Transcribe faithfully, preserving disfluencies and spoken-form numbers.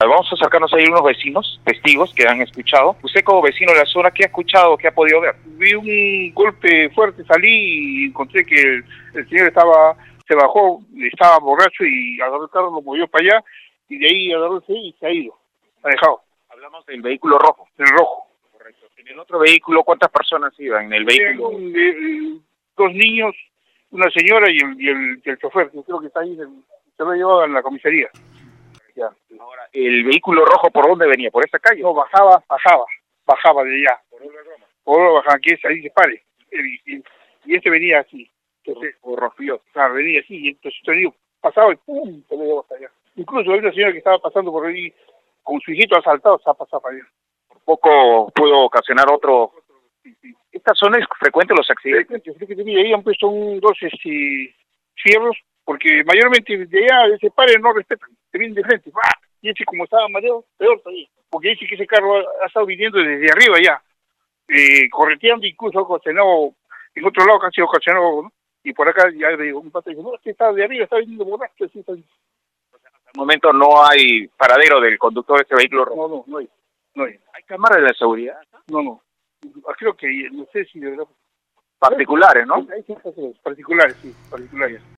vamos a acercarnos ahí a unos vecinos, testigos que han escuchado. Usted como vecino de la zona, ¿qué ha escuchado, qué ha podido ver? Vi un golpe fuerte, salí y encontré que el, el señor estaba, se bajó, estaba borracho y agarró el carro, lo movió para allá y de ahí agarró y se ha ido, ha dejado. Hablamos del vehículo rojo. El rojo. Correcto. En el otro vehículo, ¿cuántas personas iban en el vehículo? Un, eh, dos niños, una señora y el, y el, y el chofer, que creo que está ahí, se lo ha llevado en la comisaría. Ya. Ahora, ¿el vehículo rojo por dónde venía? ¿Por esa calle? No, bajaba, bajaba, bajaba de allá. Por Olga Roma. Por Olga bajaba, que es ahí se pare. Y, y, y este venía así. Entonces, por Rofío. Claro, venía así, y entonces yo pasaba y pum, se lo llevó hasta allá. Incluso hay una señora que estaba pasando por ahí con su hijito asaltado, se ha pasado para allá. Por poco pudo ocasionar otro. ¿Esta zona es frecuente los accidentes? Yo creo que tenía, ahí han puesto un, dos este, fierros, porque mayormente de allá, de ese pare no respetan, te vienen de frente, ¡bah! Y ese como estaba mareado, peor todavía, porque dice que ese carro ha, ha estado viniendo desde arriba ya, eh, correteando, incluso ha ocasionado, en otro lado casi ha ocasionado, ¿no? Y por acá ya le digo, un pato dice, no, este está de arriba, está viniendo borracho, así está. Hasta el momento no hay paradero del conductor de este vehículo rojo. No, no, no hay, no hay. ¿Hay cámaras de seguridad? No, no, creo que, no sé si de verdad. Particulares, ¿no? Hay particulares, sí, particulares.